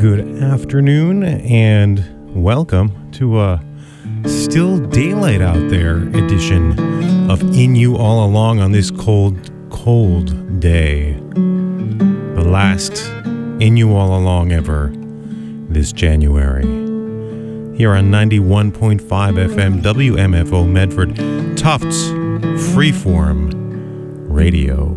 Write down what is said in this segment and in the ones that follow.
Good afternoon and welcome to a still daylight out there edition of In You All Along on this cold, cold day. The last In You All Along ever this January. Here on 91.5 FM WMFO Medford, Tufts Freeform Radio.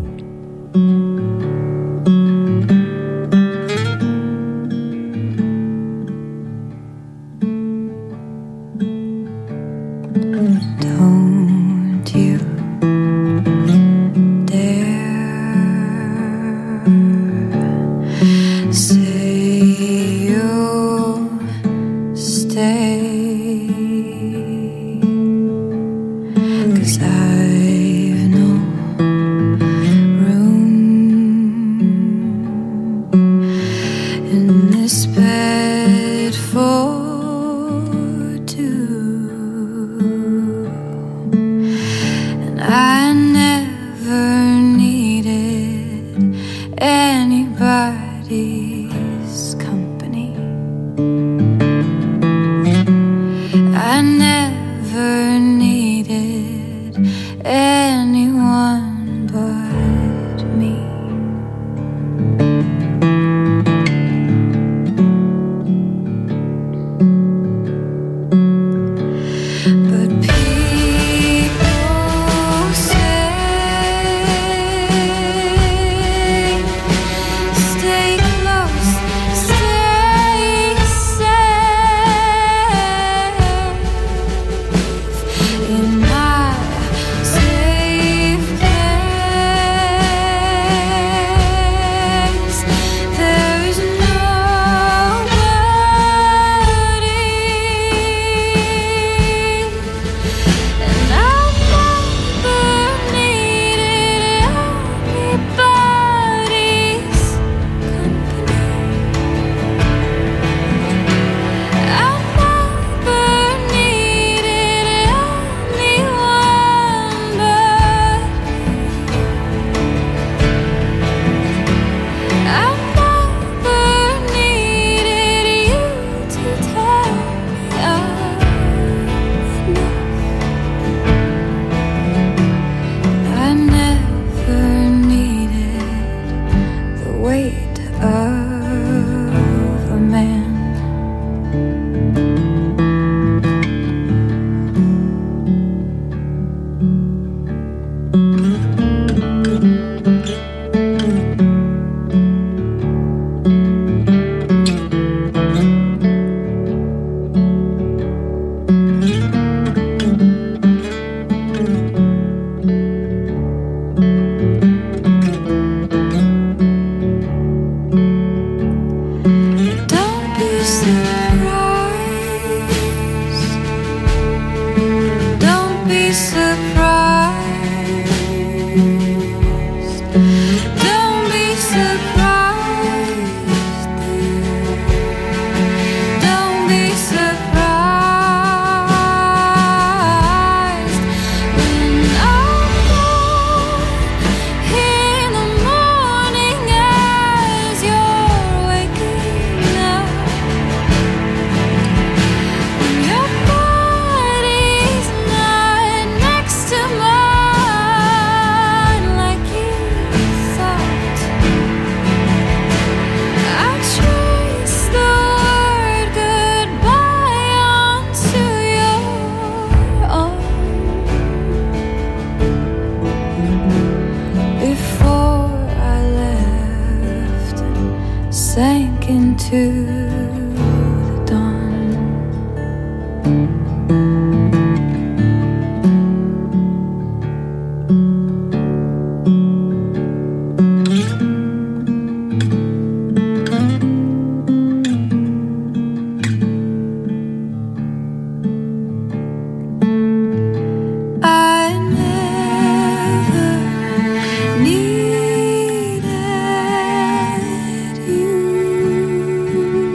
Needed you.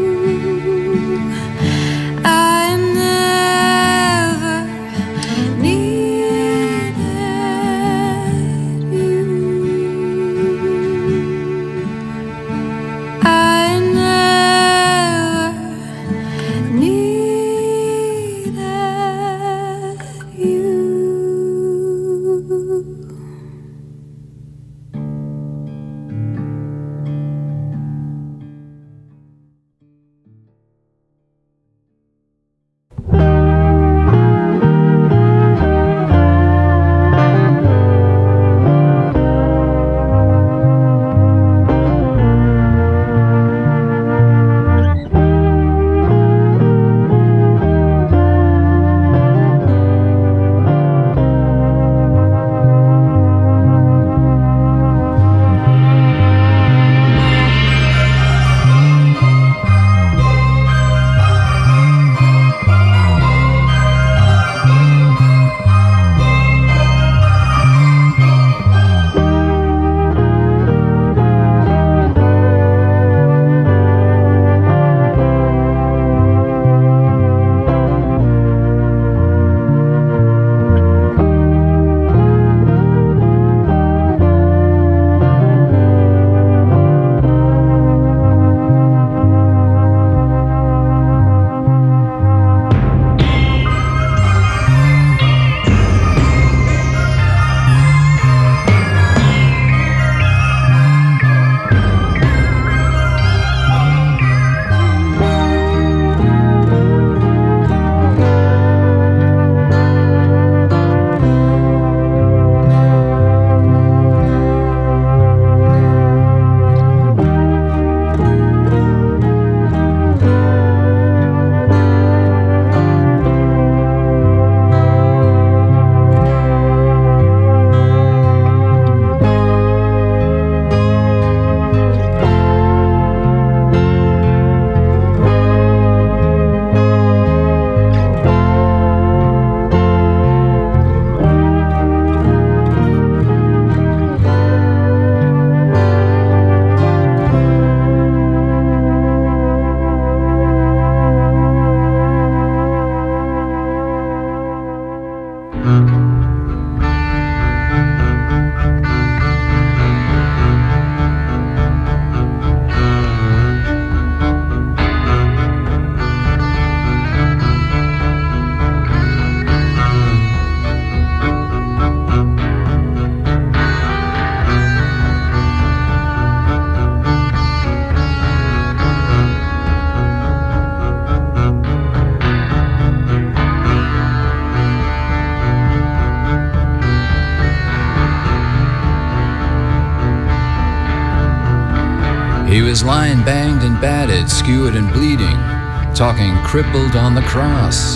He was lying banged and battered, skewered and bleeding, talking crippled on the cross.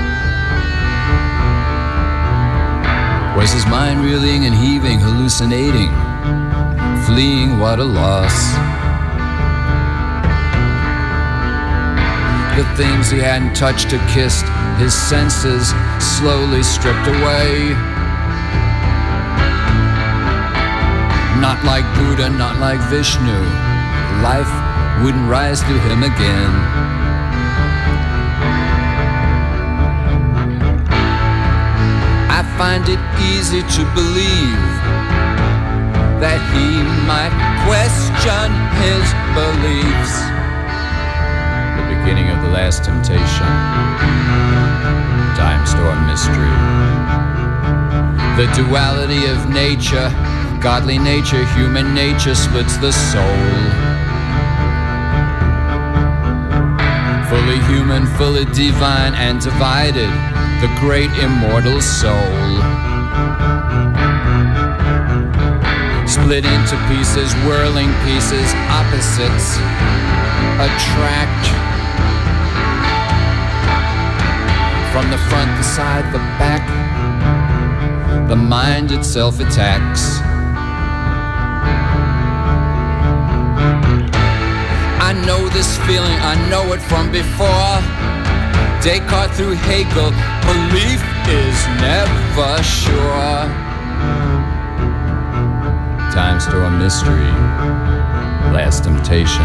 Was his mind reeling and heaving, hallucinating, fleeing, what a loss. The things he hadn't touched or kissed, his senses slowly stripped away. Not like Buddha, not like Vishnu, life wouldn't rise to him again. I find it easy to believe that he might question his beliefs. The beginning of the last temptation, Time Storm mystery. The duality of nature, godly nature, human nature splits the soul. Fully human, fully divine and divided, the great immortal soul. Split into pieces, whirling pieces, opposites attract. From the front, the side, the back, the mind itself attacks. I know this feeling, I know it from before. Descartes through Hegel, belief is never sure. Time Storm mystery, last temptation.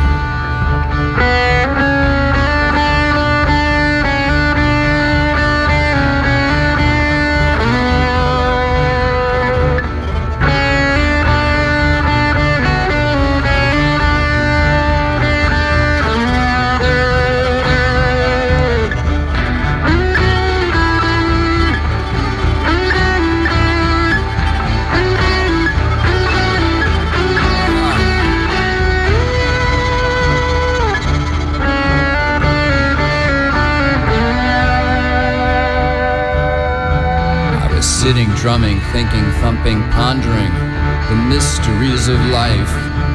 Sitting, drumming, thinking, thumping, pondering the mysteries of life.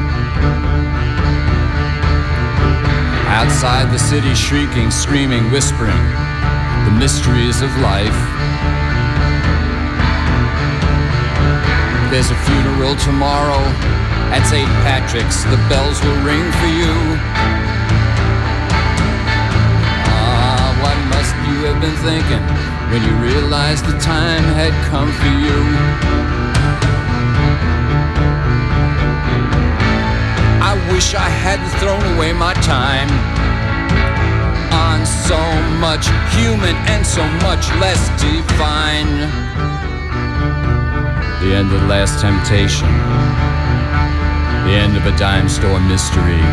Outside the city, shrieking, screaming, whispering the mysteries of life. There's a funeral tomorrow at St. Patrick's. The bells will ring for you. What must you have been thinking when you realized the time had come for you? I wish I hadn't thrown away my time on so much human and so much less divine. The end of the last temptation, the end of a Time Storm mystery.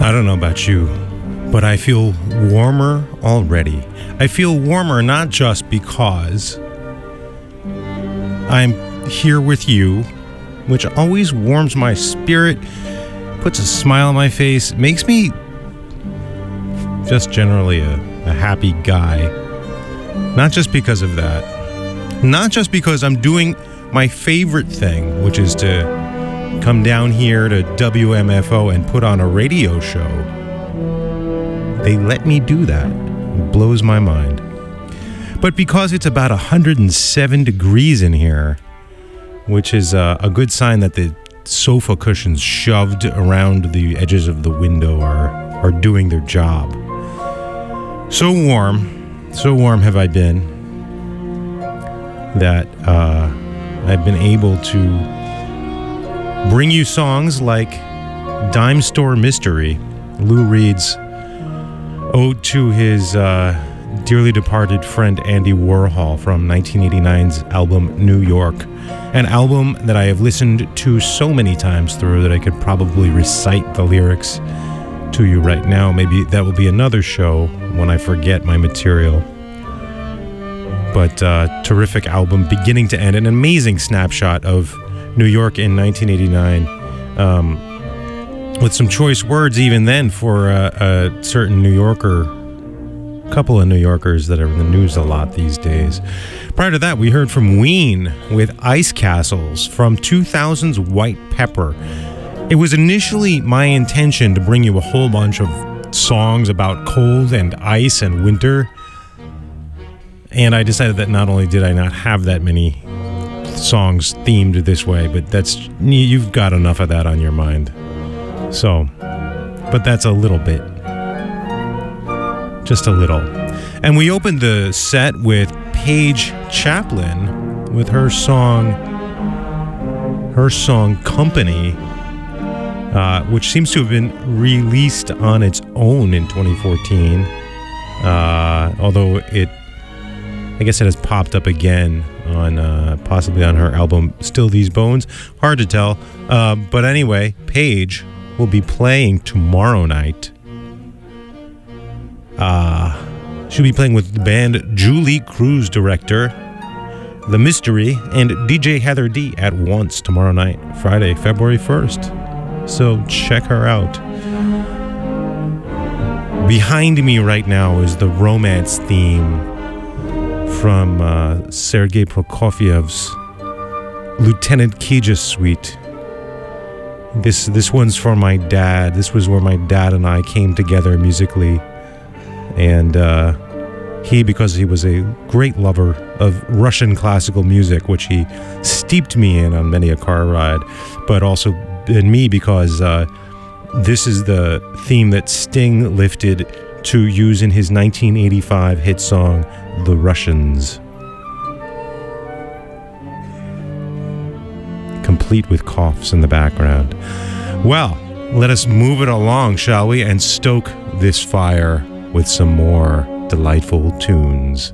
I don't know about you, but I feel warmer already. I feel warmer not just because I'm here with you, which always warms my spirit, puts a smile on my face, makes me just generally a happy guy. Not just because of that. Not just because I'm doing my favorite thing, which is to come down here to WMFO and put on a radio show. They let me do that. It blows my mind. But because it's about 107 degrees in here, which is a good sign that the sofa cushions shoved around the edges of the window are doing their job. So warm have I been that I've been able to bring you songs like Dime Store Mystery, Lou Reed's ode to his dearly departed friend Andy Warhol from 1989's album New York, an album that I have listened to so many times through that I could probably recite the lyrics to you right now. Maybe that will be another show when I forget my material. But terrific album, beginning to end, an amazing snapshot of New York in 1989, with some choice words even then for a certain New Yorker, couple of New Yorkers that are in the news a lot these days. Prior to that, we heard from Ween with Ice Castles from 2000's White Pepper. It was initially my intention to bring you a whole bunch of songs about cold and ice and winter, and I decided that not only did I not have that many songs themed this way, but you've got enough of that on your mind. So, but that's a little bit. Just a little. And we opened the set with Paige Chaplin with her song Company, which seems to have been released on its own in 2014. Although I guess it has popped up again on possibly on her album Still These Bones. Hard to tell. But anyway, Paige will be playing tomorrow night. She'll be playing with the band Julie Cruise Director, The Mystery, and DJ Heather D at once tomorrow night, Friday, February 1st. So check her out. Behind me right now is the romance theme from Sergei Prokofiev's Lieutenant Kija Suite. This one's for my dad. This was where my dad and I came together musically. And he, because he was a great lover of Russian classical music, which he steeped me in on many a car ride, but also in me because this is the theme that Sting lifted to use in his 1985 hit song, The Russians. Complete with coughs in the background. Well, let us move it along, shall we, and stoke this fire with some more delightful tunes.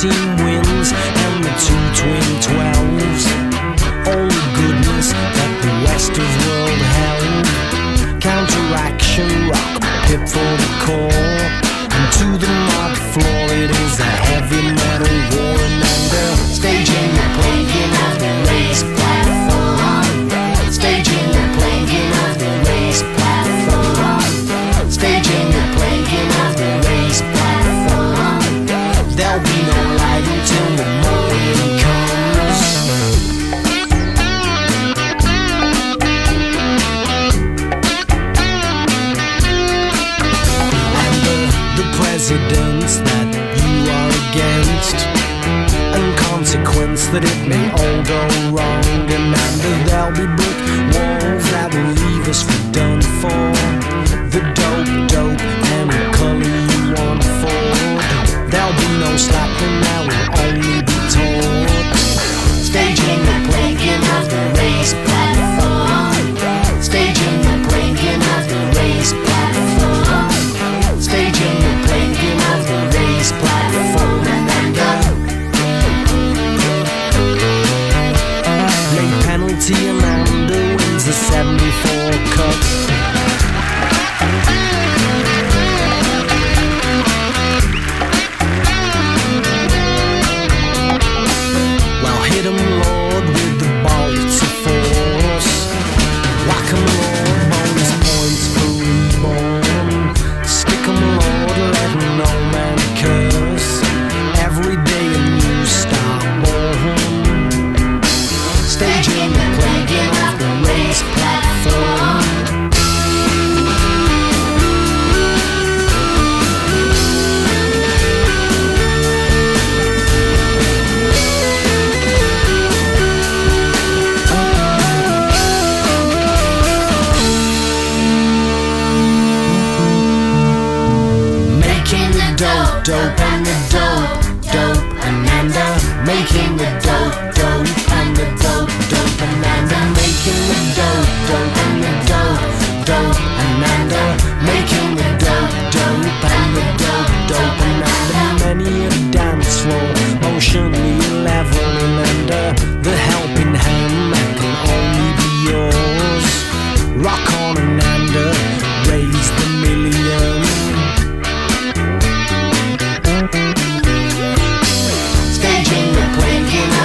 team wins and the two twin 12s. All the goodness that the rest of world held. Counteraction rock, pip for the core. And to the mud floor it is a heavy metal war. And then staging the plaguing of the race platform. Staging the plaguing of the race platform. Staging the plaguing of the race platform. There'll be no light until the morning comes. And the presidents that you are against, and consequence that it may all go wrong. And there'll be brick walls that will leave us for done for. The dope, any color you want for. There'll be no slapping, there will only be taught. Staging the plaguing of the race platform. Staging the plaguing of the race platform. Staging the plaguing of the race platform. And late penalty, Amanda wins the 74 Cup. Well, hit 'em, Lord, with the bolts of force. Whack 'em, Lord, bonus points for reborn. Stick 'em, Lord, let no man curse. Every day a new star born. Staging the plaguing of the race platform. Dope and the dope, Amanda. Making the dope and the dope, Amanda. Making the dope and the dope, Amanda. Making the dope and the dope, Amanda. Many a dance floor, emotionally level, Amanda. The helping hand that can only be yours. Rock on, Amanda. Raise the million. Staging the plaguing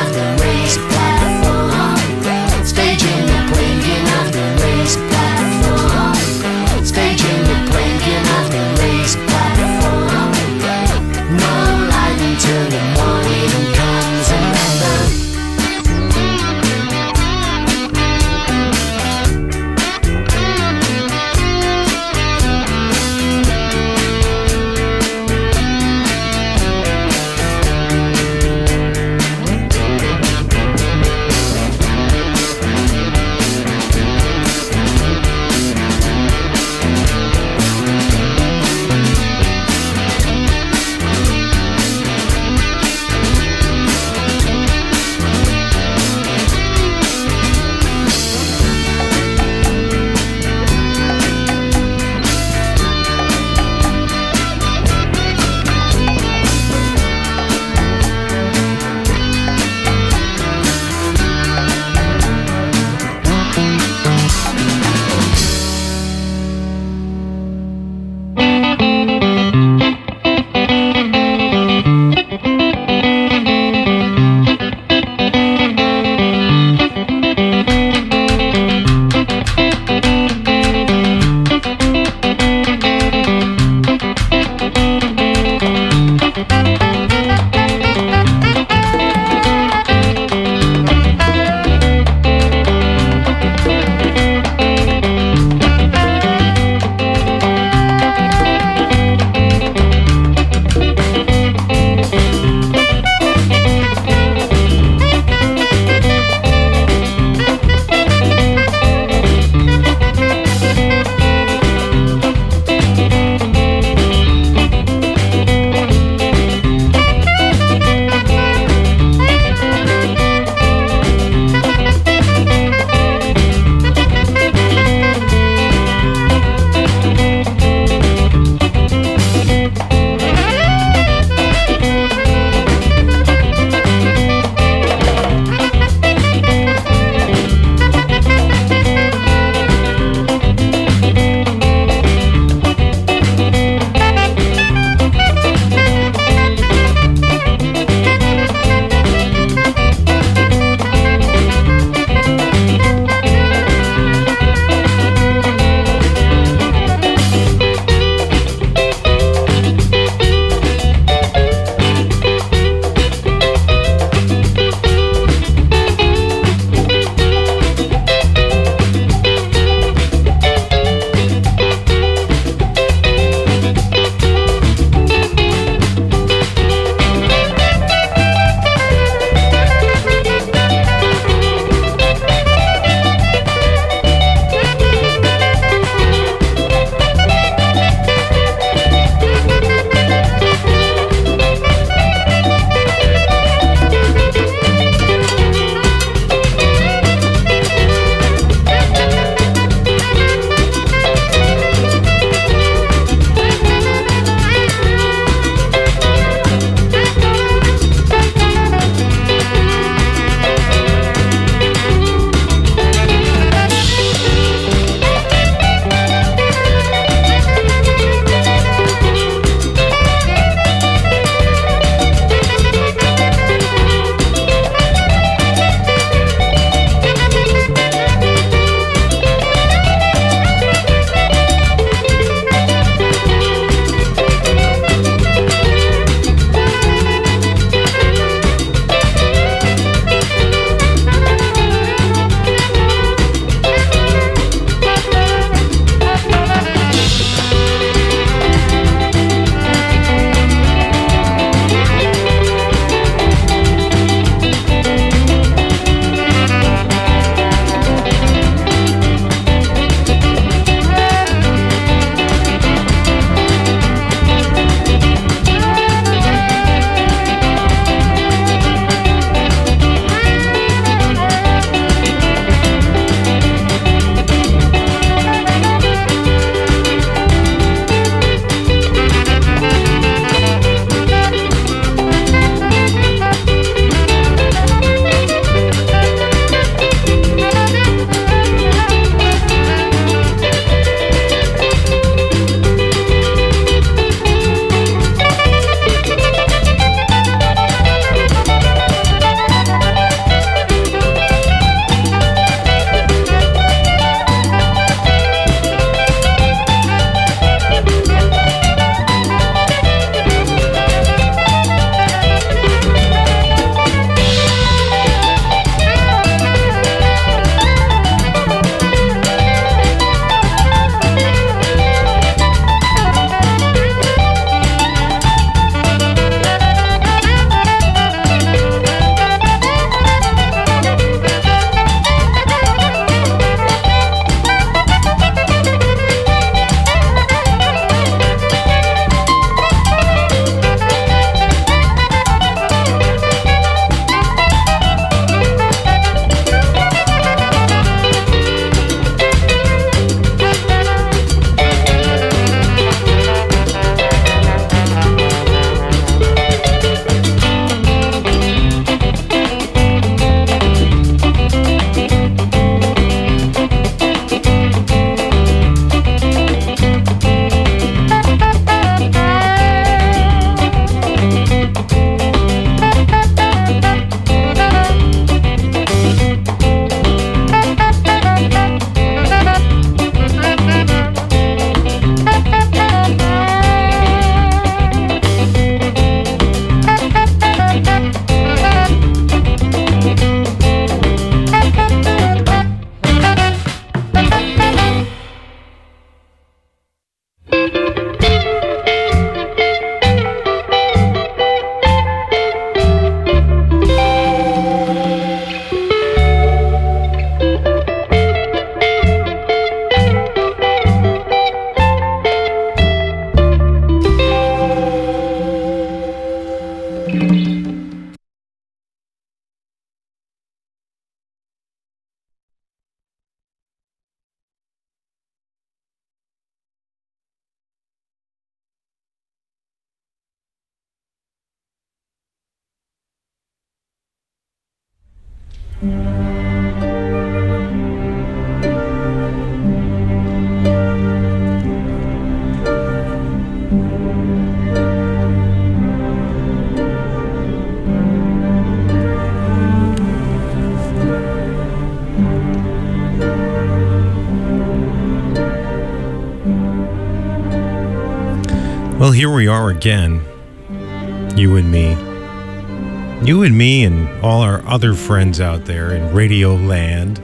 here we are again. You and me. You and me and all our other friends out there in Radio Land.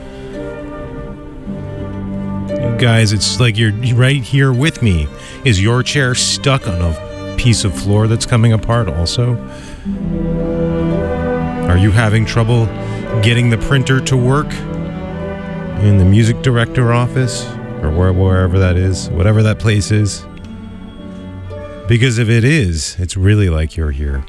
You guys, it's like you're right here with me. Is your chair stuck on a piece of floor that's coming apart also? Are you having trouble getting the printer to work in the music director office? Or wherever that is, whatever that place is? Because if it is, it's really like you're here.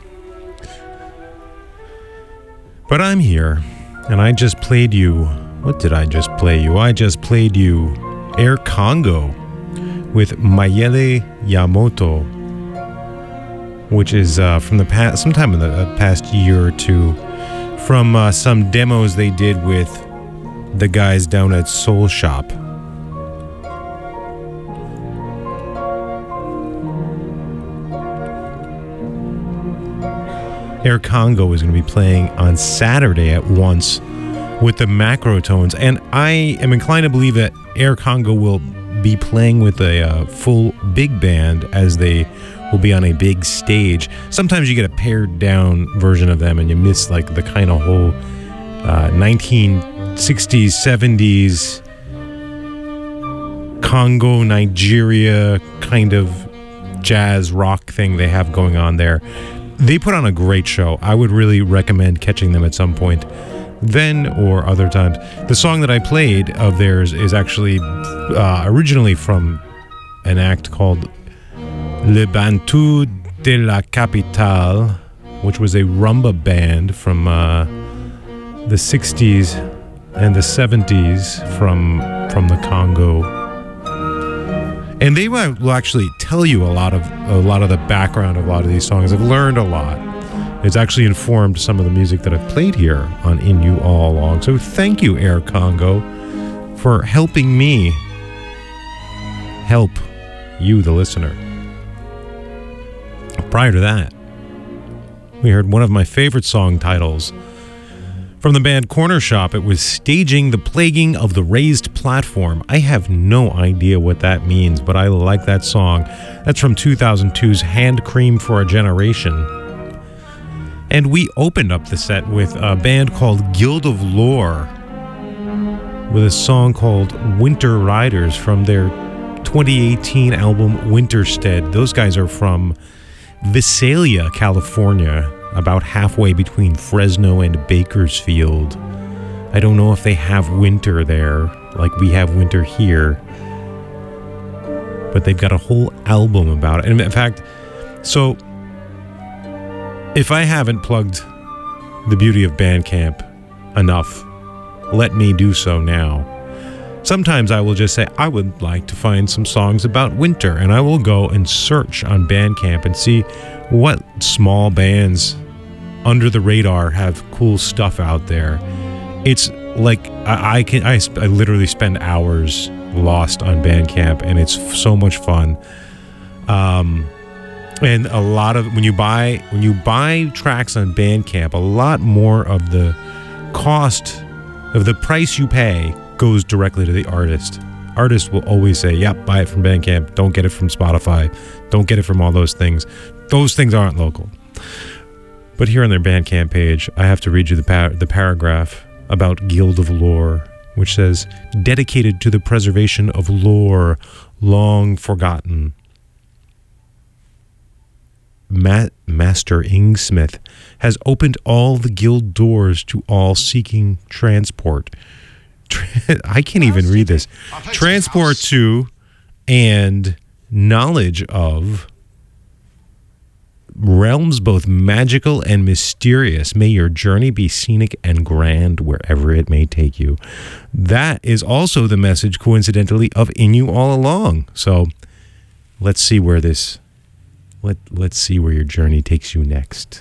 But I'm here, and I just played you... What did I just play you? I just played you Air Congo with Mayele Yamoto, which is from the past, sometime in the past year or two, from some demos they did with the guys down at Soul Shop. Air Congo is going to be playing on Saturday at Once with the Macrotones, and I am inclined to believe that Air Congo will be playing with a full big band, as they will be on a big stage. Sometimes you get a pared down version of them and you miss like the kind of whole 1960s, 70s Congo, Nigeria kind of jazz rock thing they have going on there. They put on a great show. I would really recommend catching them at some point, then or other times. The song that I played of theirs is actually originally from an act called Le Bantu de la Capitale, which was a rumba band from the 60s and the 70s from the Congo. And they will actually tell you a lot of the background of a lot of these songs. I've learned a lot. It's actually informed some of the music that I've played here on In You All Along. So thank you, Air Congo, for helping me help you, the listener. Prior to that, we heard one of my favorite song titles from the band Corner Shop. It was Staging the Plaguing of the Raised Platform. I have no idea what that means, but I like that song. That's from 2002's Hand Cream for a Generation. And we opened up the set with a band called Guild of Lore with a song called Winter Riders from their 2018 album Winterstead. Those guys are from Visalia, California, about halfway between Fresno and Bakersfield. I don't know if they have winter there like we have winter here, but they've got a whole album about it. And in fact, so if I haven't plugged the beauty of Bandcamp enough, let me do so now. Sometimes I will just say, I would like to find some songs about winter, and I will go and search on Bandcamp and see what small bands under the radar have cool stuff out there. It's like I literally spend hours lost on Bandcamp, and it's so much fun. And a lot of when you buy tracks on Bandcamp, a lot more of the cost of the price you pay goes directly to the artist. Artists will always say, yep, buy it from Bandcamp, don't get it from Spotify, don't get it from all those things. Those things aren't local. But here on their Bandcamp page, I have to read you the paragraph about Guild of Lore, which says, dedicated to the preservation of lore long forgotten. Master Ingsmith has opened all the guild doors to all seeking transport. I can't even read this. Transport to and knowledge of realms both magical and mysterious. May your journey be scenic and grand wherever it may take you. That is also the message, coincidentally, of In You All Along. So let's see where this... Let's see where your journey takes you next.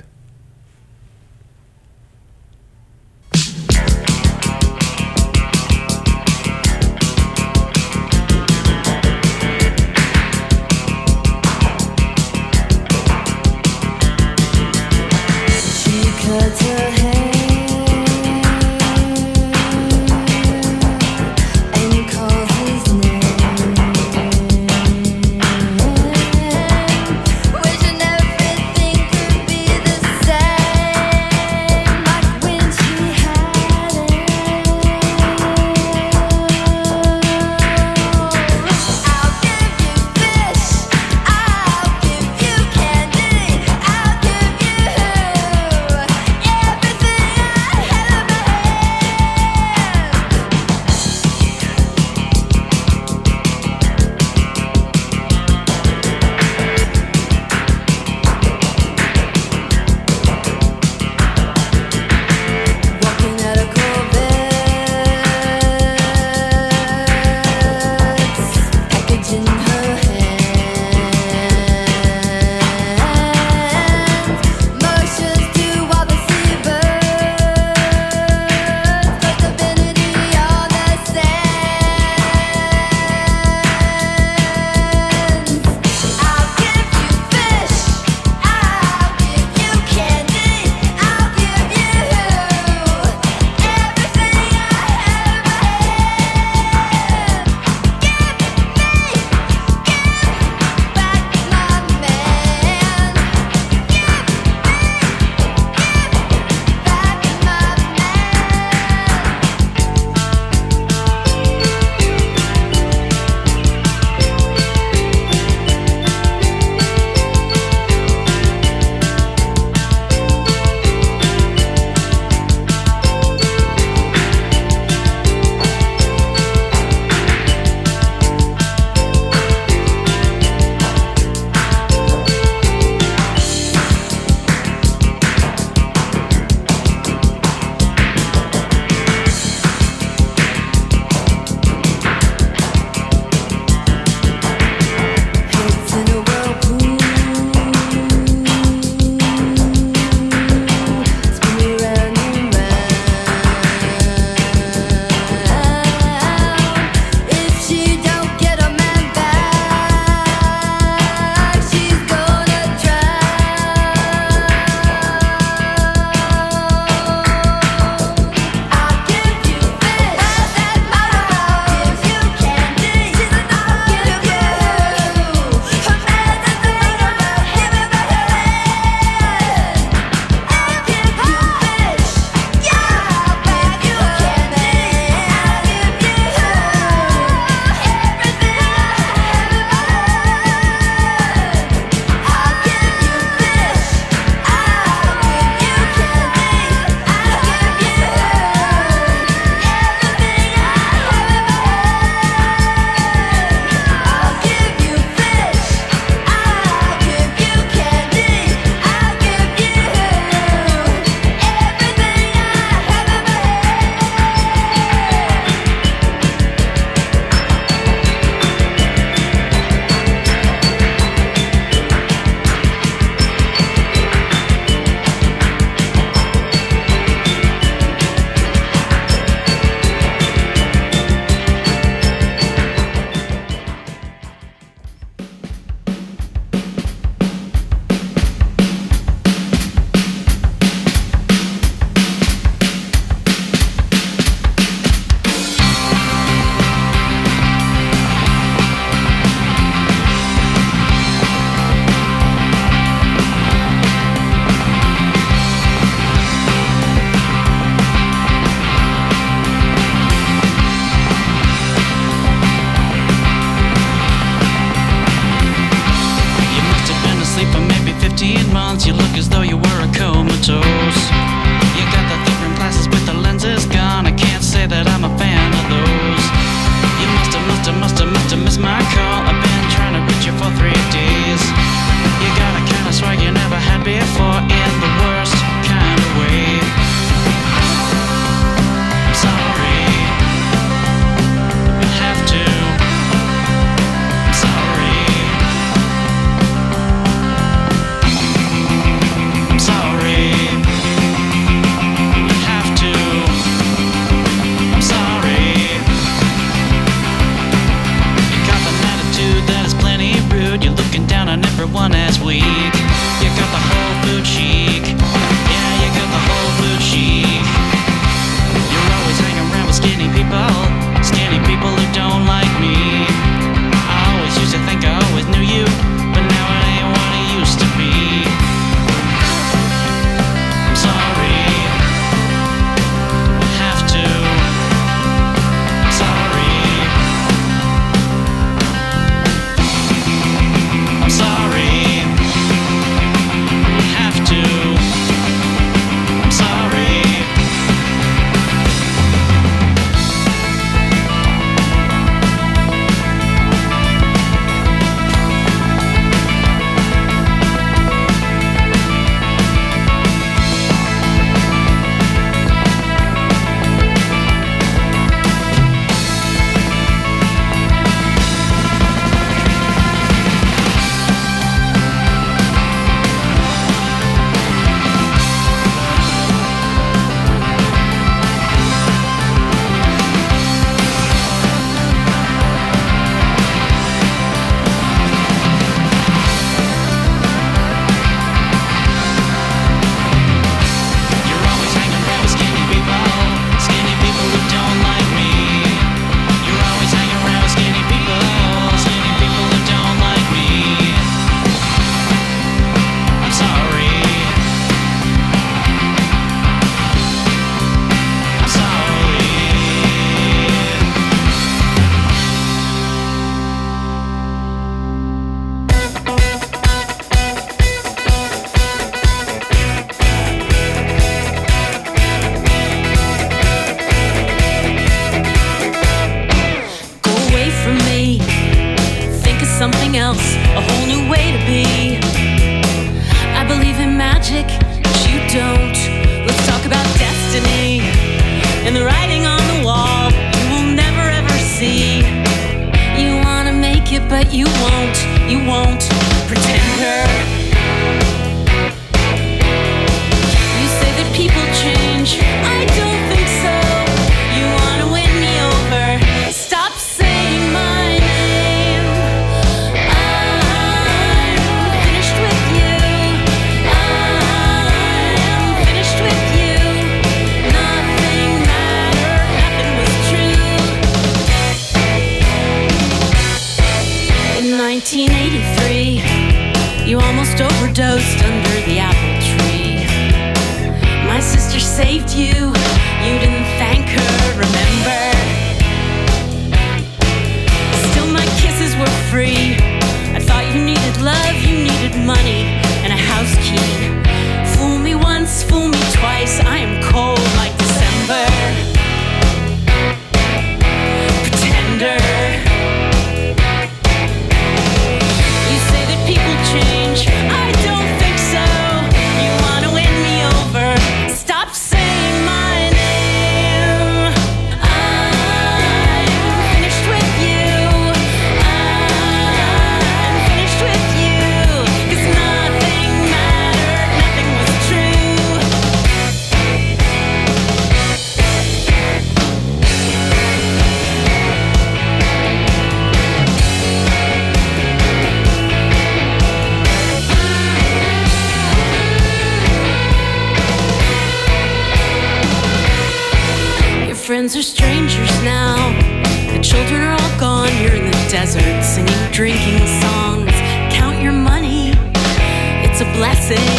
18 months, you look as though you were a comatose. You got the thick rim glasses with the lenses gone. I can't say that I'm a fan of those. You must have missed my call. I've been trying to reach you for 3 days. You got a kind of swag you never had before, in the worst kind of way. I'm sorry, I have to. I'm sorry. I'm sorry, I have to. I'm sorry. You got an attitude that is plenty rude. You're looking down on everyone as weak. You got the whole food chic. Yeah, you got the whole food chic. You're always hanging around with skinny people who don't like me. I always used to think I always knew you, but now it ain't what it used to be. I'm sorry, I have to. I'm sorry. I'm sorry, I have to. I'm sorry. You're always hanging around with skinny people who don't like me. You're always hanging around with skinny people who don't like me. I'm sorry. I'm sorry. Go away from me. Think of something else, a whole new way to be. I believe in magic, but you don't. Let's talk about destiny and the writing on the wall you will never ever see. You wanna make it, but you won't. You won't. Pretender. You say that people change. I don't think so. You wanna win me over. Stop saying my name. I'm finished with you. I'm finished with you. Nothing mattered. Nothing was true. In 1983, you almost overdosed under the apple tree. My sister saved you. You didn't thank her, remember? Still my kisses were free. I thought you needed love, you needed money, and a house key. Fool me once, fool me twice. I am cold like December. Pretender. You say that people change. I don't think so. You wanna win me over. Stop saying my name. I'm finished with you. I'm finished with you. 'Cause nothing mattered, nothing was true. Your friends are strangers now. The children are all gone. You're in the desert singing drinking songs. Count your money. It's a blessing.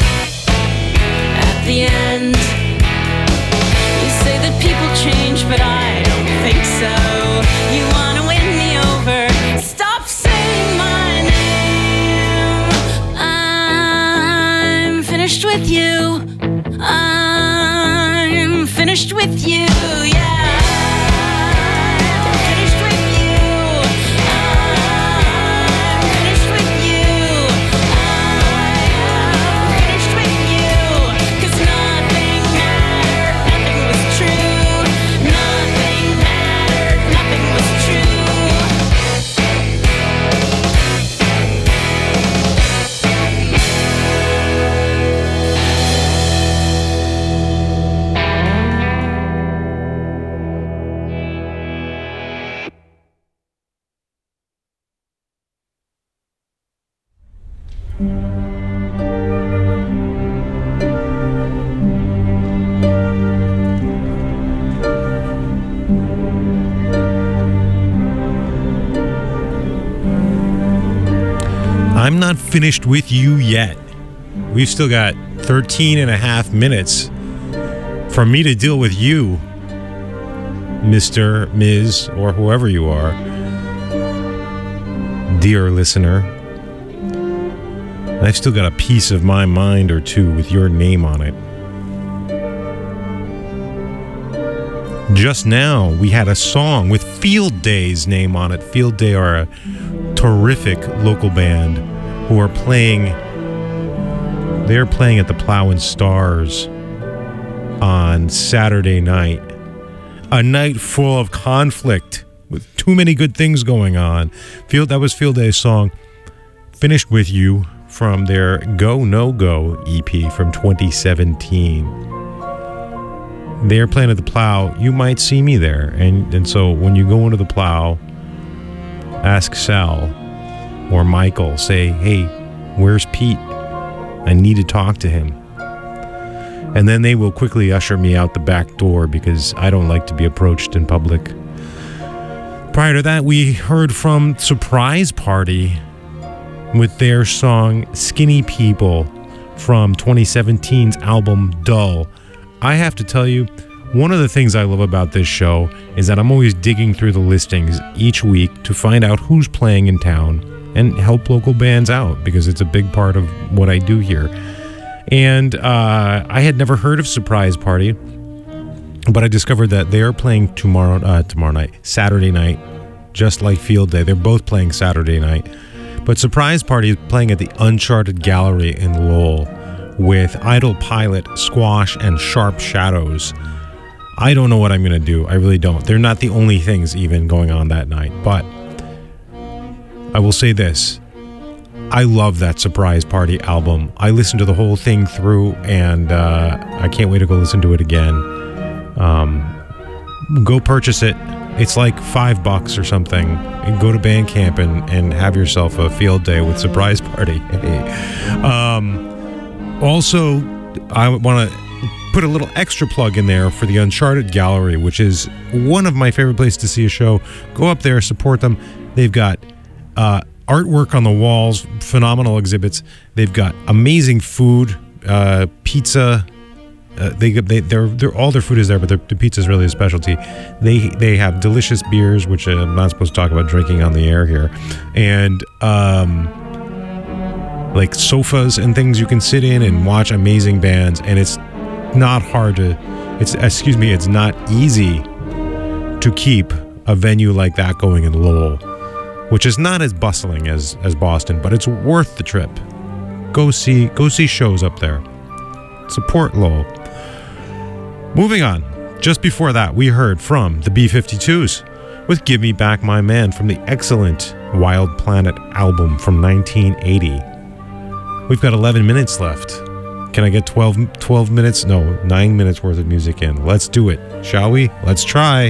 At the end, you say that people change, but I don't think so. You wanna win me over. Stop saying my name. I'm finished with you. I'm finished with you, yeah. I'm not finished with you yet. We've still got 13 and a half minutes for me to deal with you, Mr., Ms., or whoever you are, dear listener. I've still got a piece of my mind or two with your name on it. Just now, we had a song with Field Day's name on it. Field Day are a terrific local band who are playing. They're playing at the Plow and Stars on Saturday night. A night full of conflict with too many good things going on. That was Field Day's song, Finished With You, from their Go No Go EP from 2017. They're playing at the Plow. You might see me there. And so when you go into the Plow, ask Sal or Michael, say, hey, where's Pete? I need to talk to him. And then they will quickly usher me out the back door because I don't like to be approached in public. Prior to that, we heard from Surprise Party with their song Skinny People from 2017's album Dull. I have to tell you, one of the things I love about this show is that I'm always digging through the listings each week to find out who's playing in town and help local bands out because it's a big part of what I do here. And I had never heard of Surprise Party, but I discovered that they are playing tomorrow night, Saturday night, just like Field Day. They're both playing Saturday night. But Surprise Party is playing at the Uncharted Gallery in Lowell with Idle Pilot, Squash, and Sharp Shadows. I don't know what I'm going to do. I really don't. They're not the only things even going on that night. But I will say this. I love that Surprise Party album. I listened to the whole thing through, and I can't wait to go listen to it again. Go purchase it. It's like $5 or something. And go to Bandcamp and have yourself a field day with Surprise Party. Also, I want to put a little extra plug in there for the Uncharted Gallery, which is one of my favorite places to see a show. Go up there, support them. They've got artwork on the walls, phenomenal exhibits. They've got amazing food, pizza. They're all their food is there, but the pizza is really a specialty. They have delicious beers, which I'm not supposed to talk about drinking on the air here, and like sofas and things you can sit in and watch amazing bands. And it's not hard to, it's not easy to keep a venue like that going in Lowell, which is not as bustling as Boston, but it's worth the trip. Go see shows up there. Support Lowell. Moving on. Just before that, we heard from the B-52s with Give Me Back My Man from the excellent Wild Planet album from 1980. We've got 11 minutes left. Can I get 12 minutes? No, 9 minutes worth of music in. Let's do it, shall we? Let's try.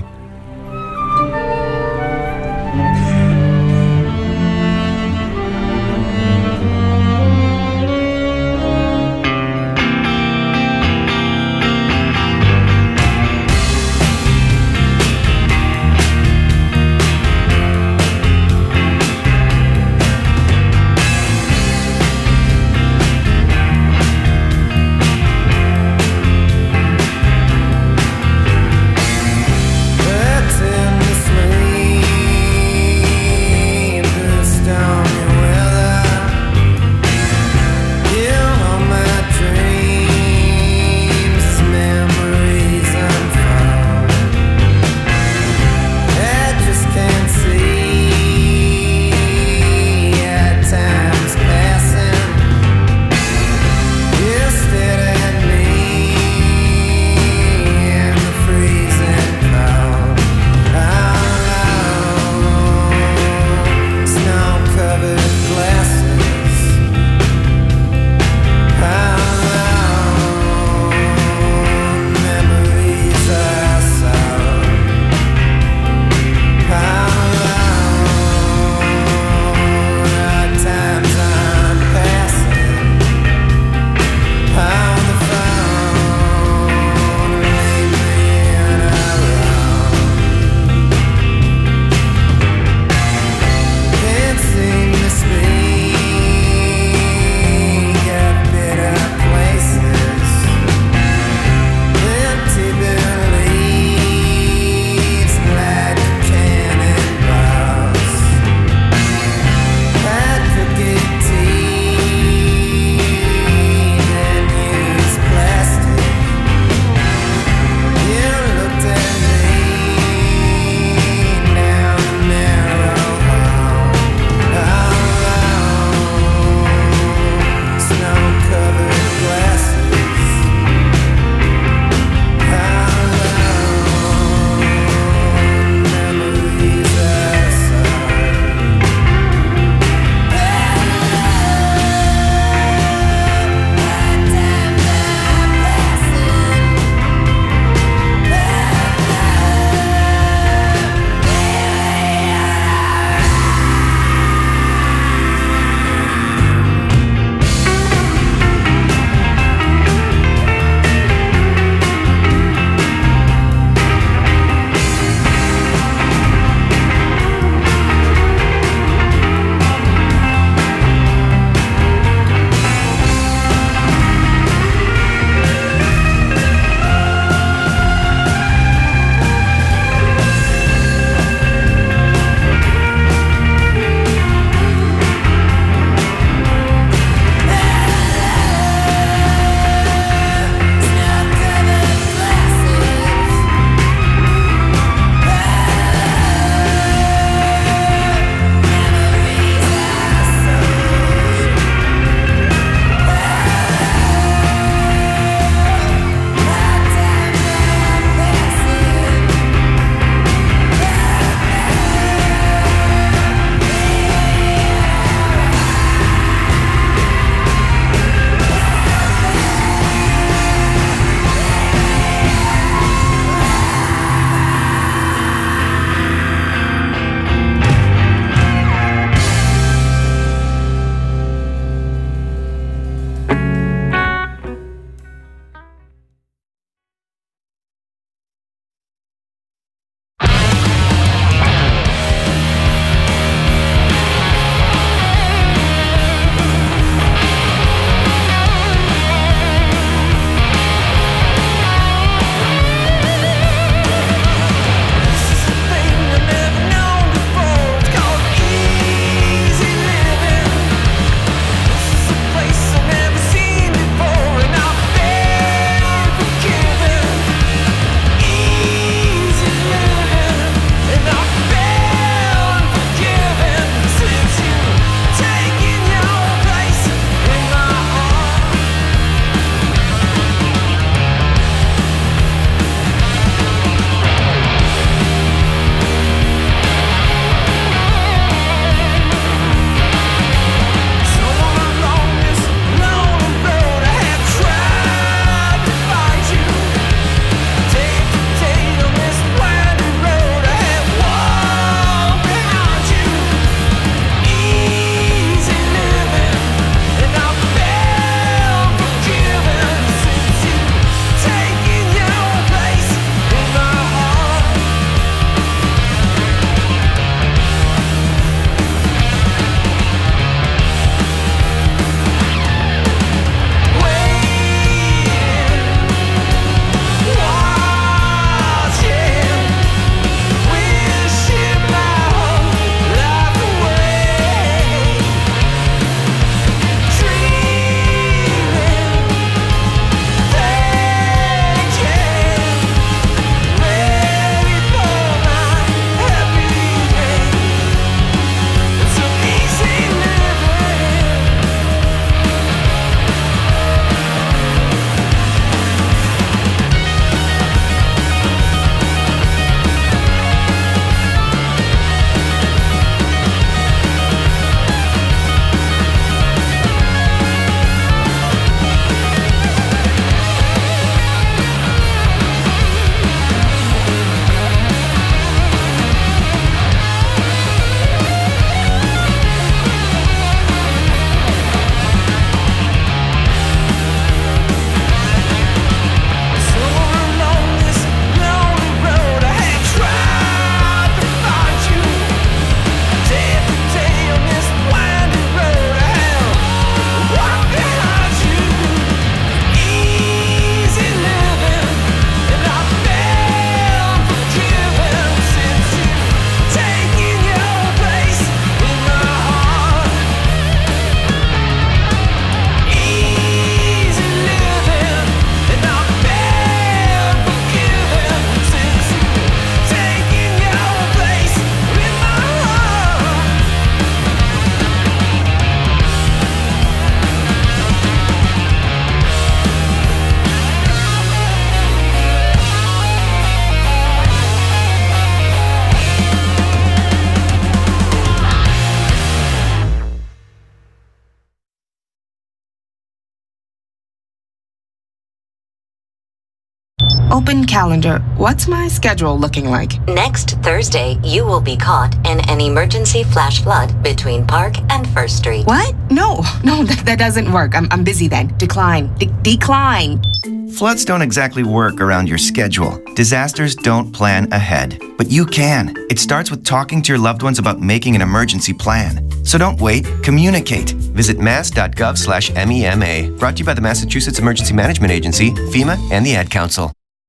Open calendar. What's my schedule looking like? Next Thursday, you will be caught in an emergency flash flood between Park and First Street. What? No, that doesn't work. I'm busy then. Decline. Decline. Floods don't exactly work around your schedule. Disasters don't plan ahead. But you can. It starts with talking to your loved ones about making an emergency plan. So don't wait, communicate. Visit mass.gov/MEMA. Brought to you by the Massachusetts Emergency Management Agency, FEMA, and the Ad Council.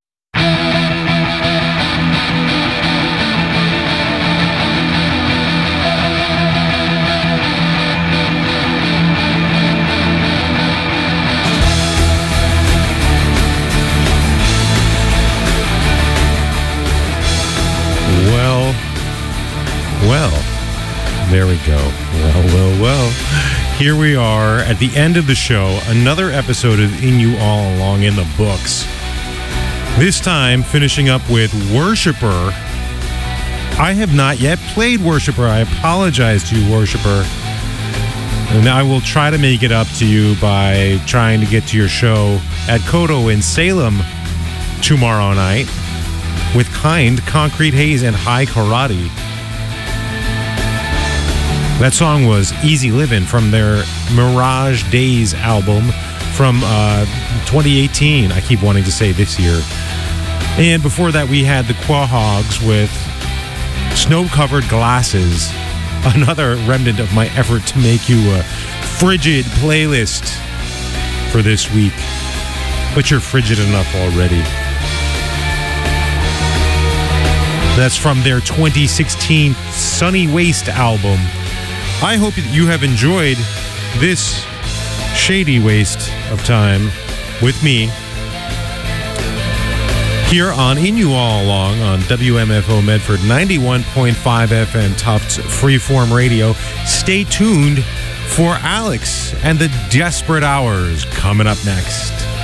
Well, there we go. Well. Here we are at the end of the show. Another episode of In You All Along in the books. This time, finishing up with Worshipper. I have not yet played Worshipper. I apologize to you, Worshipper. And I will try to make it up to you by trying to get to your show at Kodo in Salem tomorrow night with Kind, Concrete Haze, and High Karate. That song was Easy Livin' from their Mirage Days album from 2018. I keep wanting to say this year. And before that, we had the Quahogs with Snow-Covered Glasses, another remnant of my effort to make you a frigid playlist for this week. But you're frigid enough already. That's from their 2016 Sunny Waste album. I hope that you have enjoyed this shady waste of time with me here on In You All Along on WMFO Medford 91.5 FM Tufts Freeform Radio. Stay tuned for Alex and the Desperate Hours coming up next.